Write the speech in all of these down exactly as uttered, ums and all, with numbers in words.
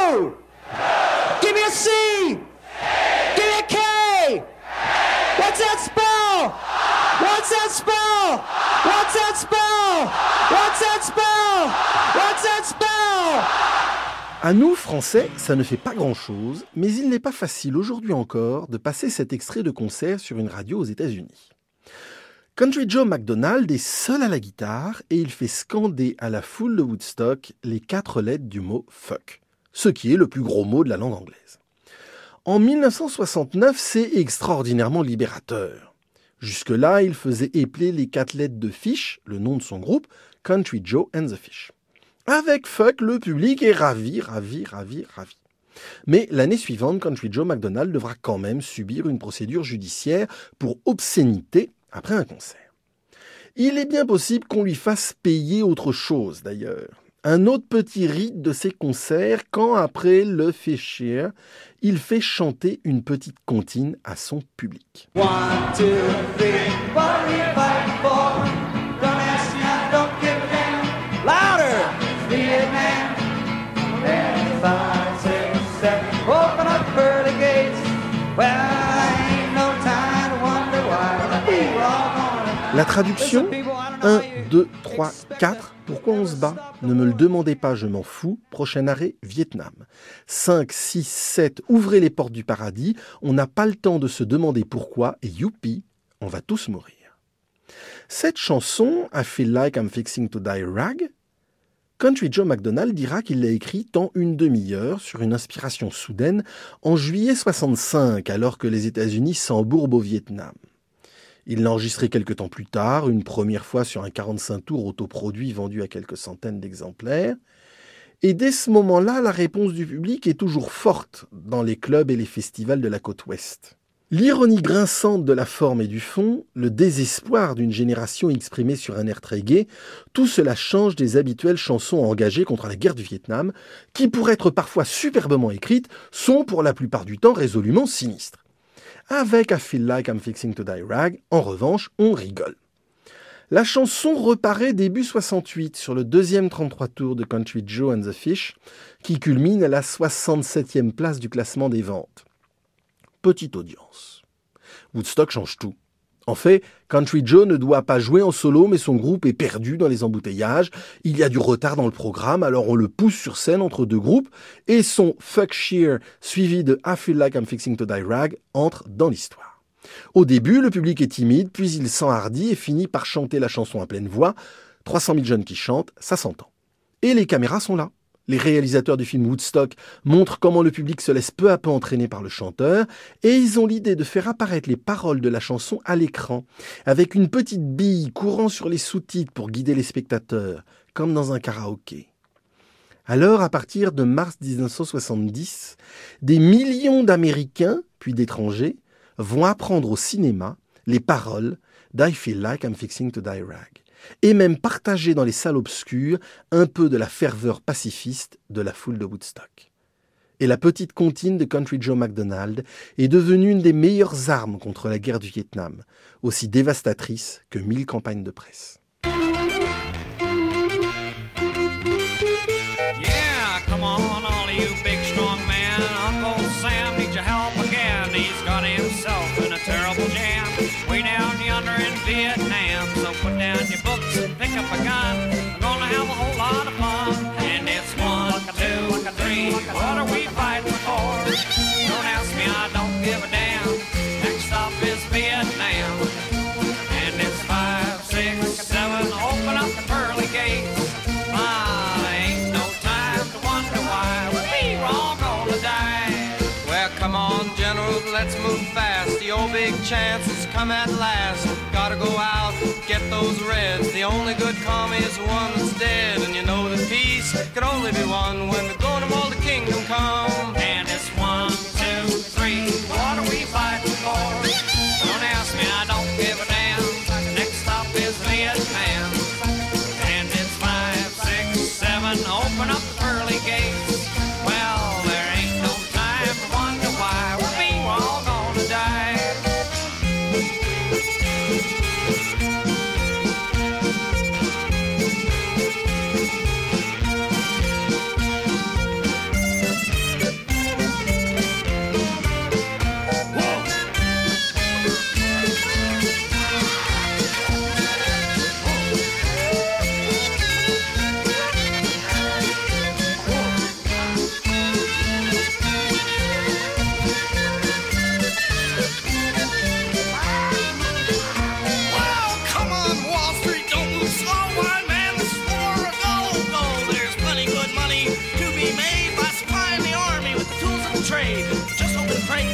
U! Give me a C! Give me a K! What's that spell? What's that spell? What's that spell? What's that spell? What's that spell? À nous, Français, ça ne fait pas grand-chose, mais il n'est pas facile aujourd'hui encore de passer cet extrait de concert sur une radio aux États-Unis. Country Joe McDonald est seul à la guitare et il fait scander à la foule de Woodstock les quatre lettres du mot « fuck », ce qui est le plus gros mot de la langue anglaise. En dix-neuf cent soixante-neuf, c'est extraordinairement libérateur. Jusque-là, il faisait épeler les quatre lettres de Fish, le nom de son groupe, Country Joe and the Fish. Avec fuck, le public est ravi, ravi, ravi, ravi. Mais l'année suivante, Country Joe McDonald devra quand même subir une procédure judiciaire pour obscénité après un concert. Il est bien possible qu'on lui fasse payer autre chose d'ailleurs. Un autre petit rite de ses concerts quand, après le Fish Cheer, il fait chanter une petite comptine à son public. One, two, three, what are we fighting for? Don't ask me, I don't give a damn. Louder! Vietnam. Then five, six, seven, open up the pearly gates. Well, ain't no time to wonder why we're all gonna... La traduction, un, deux, trois, quatre, pourquoi on se bat? Ne me le demandez pas, je m'en fous. Prochain arrêt, Vietnam. cinq, six, sept, ouvrez les portes du paradis. On n'a pas le temps de se demander pourquoi, et youpi, on va tous mourir. Cette chanson, I Feel Like I'm Fixing to Die Rag, Country Joe McDonald dira qu'il l'a écrite en une demi-heure sur une inspiration soudaine en juillet soixante-cinq, alors que les États-Unis s'embourbent au Vietnam. Il l'a enregistré quelques temps plus tard, une première fois sur un quarante-cinq tours autoproduit vendu à quelques centaines d'exemplaires. Et dès ce moment-là, la réponse du public est toujours forte dans les clubs et les festivals de la côte ouest. L'ironie grinçante de la forme et du fond, le désespoir d'une génération exprimée sur un air très gai, tout cela change des habituelles chansons engagées contre la guerre du Vietnam, qui, pour être parfois superbement écrites, sont pour la plupart du temps résolument sinistres. Avec I Feel Like I'm Fixing to Die Rag, en revanche, on rigole. La chanson reparaît début soixante-huit sur le deuxième trente-trois tours de Country Joe and the Fish, qui culmine à la soixante-septième place du classement des ventes. Petite audience. Woodstock change tout. En fait, Country Joe ne doit pas jouer en solo, mais son groupe est perdu dans les embouteillages. Il y a du retard dans le programme, alors on le pousse sur scène entre deux groupes, et son Fuck Cheer, suivi de I Feel Like I'm Fixing to Die Rag, entre dans l'histoire. Au début, le public est timide, puis il s'enhardit et finit par chanter la chanson à pleine voix. trois cent mille jeunes qui chantent, ça s'entend. Et les caméras sont là. Les réalisateurs du film Woodstock montrent comment le public se laisse peu à peu entraîner par le chanteur et ils ont l'idée de faire apparaître les paroles de la chanson à l'écran, avec une petite bille courant sur les sous-titres pour guider les spectateurs, comme dans un karaoké. Alors, à partir de mars dix-neuf cent soixante-dix, des millions d'Américains, puis d'étrangers, vont apprendre au cinéma les paroles d'I Feel Like I'm Fixing to Die Rag, et même partager dans les salles obscures un peu de la ferveur pacifiste de la foule de Woodstock. Et la petite comptine de Country Joe McDonald est devenue une des meilleures armes contre la guerre du Vietnam, aussi dévastatrice que mille campagnes de presse. Yeah, come on, all you big strong men. Uncle Sam needs your help again. He's got himself in a terrible jam. Way down yonder in Vietnam. So put down your books and pick up a gun. We're gonna have a whole lot of fun. And it's one, two, three. What are we fighting for? Don't ask me, I don't give a damn. Next stop is Vietnam. And it's five, six, seven. Open up the pearly gates. Ah, there ain't no time to wonder why we're all gonna die. Well, come on, General, let's move fast. The old big chance has come at last. Gotta go out, get those reds. The only good commie is the one that's dead. And you know that peace can only be won when the going of all the kingdom come. And it's one, two, three. What are we fighting for? Don't ask me, I don't give a damn. Next stop is Vietnam. And it's five, six, seven. Open up the pearly gates. Well, there ain't no time to wonder why we're all gonna die.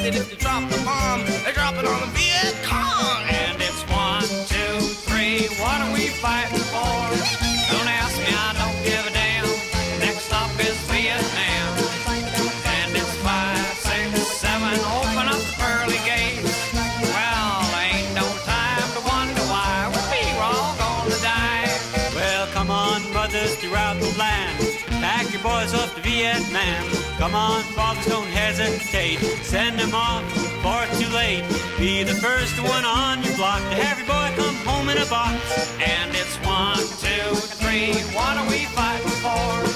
that if you drop the bomb, they drop it on the Viet Cong. And it's one, two, three, what are we fighting for? Don't ask me, I don't give a damn. Next stop is Vietnam. And it's five, six, seven, open up the pearly gates. Well, ain't no time to wonder why we're all gonna die. Well, come on, brothers throughout the land, pack your boys off to Vietnam. Come on, fathers, don't hesitate. Send them off before it's too late. Be the first one on your block to have your boy come home in a box. And it's one, two, three, what are we fighting for?